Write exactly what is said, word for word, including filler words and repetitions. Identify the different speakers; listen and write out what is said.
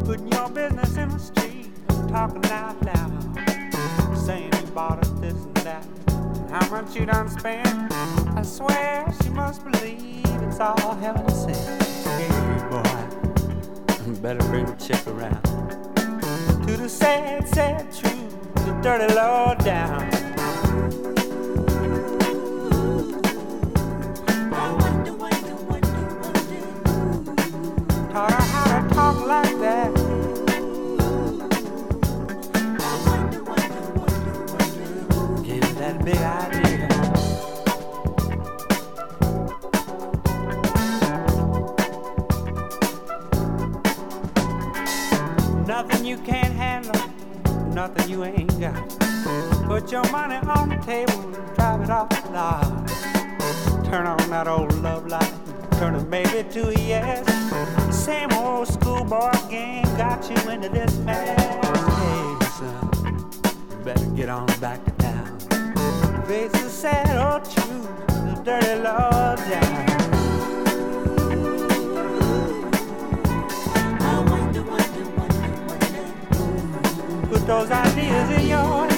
Speaker 1: Putting your business in the street, talking out loud, saying you bought us this and that, and how much you done spent. I swear she must believe it's all heaven to send. Hey boy, better bring the chick around to the sad, sad truth, the dirty low down. Taught her how to talk like that. Gave her that big idea. Nothing you can't handle, nothing you ain't got. Put your money on the table and drive it off the lot. Turn on that old love light, turn a maybe to a yes. Same old schoolboy game got you into this mess. Hey son, you better get on back to town. Face the sad old truth, the dirty law down. Put those ideas in your head.